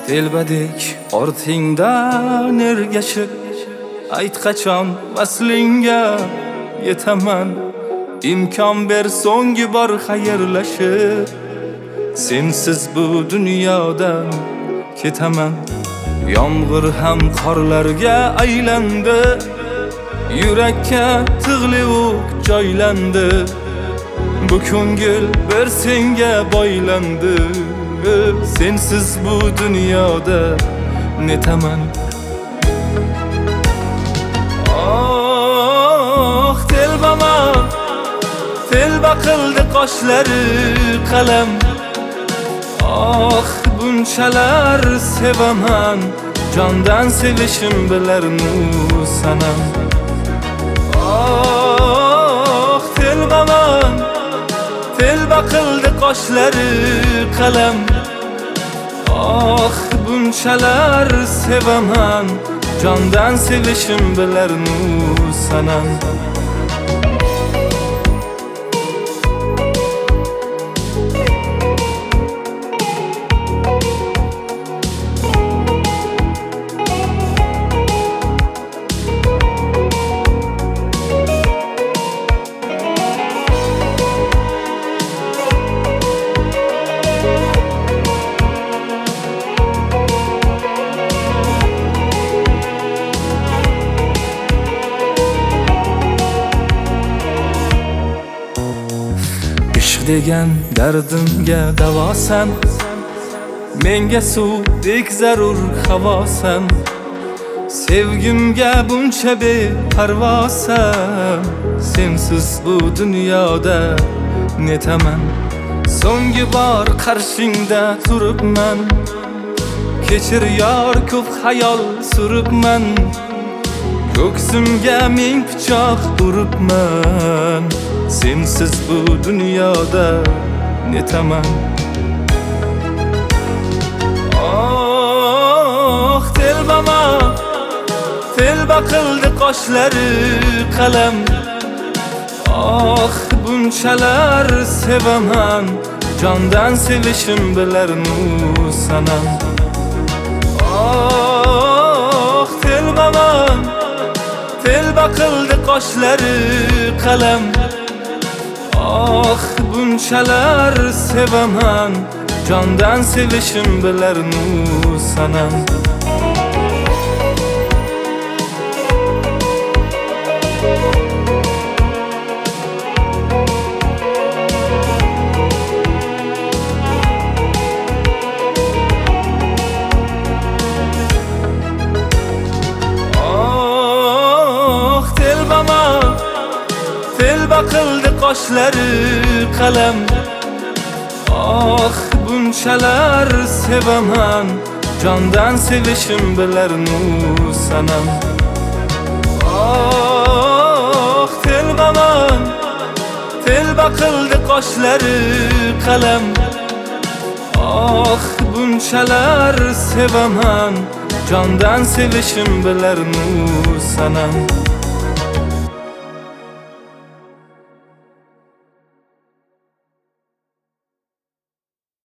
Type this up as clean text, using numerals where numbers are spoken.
Telbadek ortingdan ergashib, ayt qachon vaslinga yetaman. İmkon ber so'nggi bor xayrlashib, sensiz bu dunyodan ketaman. Yomg'ir ham qorlarga aylandi, yurakka tig'li o'q joylandi. Bu ko'ngil bir senga boylandi, sensiz bu dunyoda netaman. Oh telbama, telba qildi qoshlari qalam. Oh bunchalar sevaman, jondan sevishim bilarnu sanam. Oh telbama, telba qildi qoshlari qalam. Oh bunchalar sevaman, jondan sevishim bilarnu sanam. Degan dardimga davosan, menga suvdek zarur havosan. Sevgimga buncha beparvosan, sensiz bu dunyoda netaman. So'nggi bor qarshingda turibman, kechir yor ko'p xayol suribman. Ko'ksimga ming pichoq uribman, sensiz bu dunyoda netaman. Oh telbama, telba qildi qoshlari qalam. Oh bunchalar sevaman, jondan sevishim bilarnu sanam. Oh telbama, telba qildi qoshlari qalam. Oh bunchalar sevaman, jondan sevishim bilarnu sanam. Oh telbama, telba qildi qoshlari qalam. Oh bunchalar sevaman, jondan sevishim bilarnu sanam. Oh telbama, telba qildi qoshlari qalam. Oh bunchalar sevaman, jondan sevishim bilarnu sanam.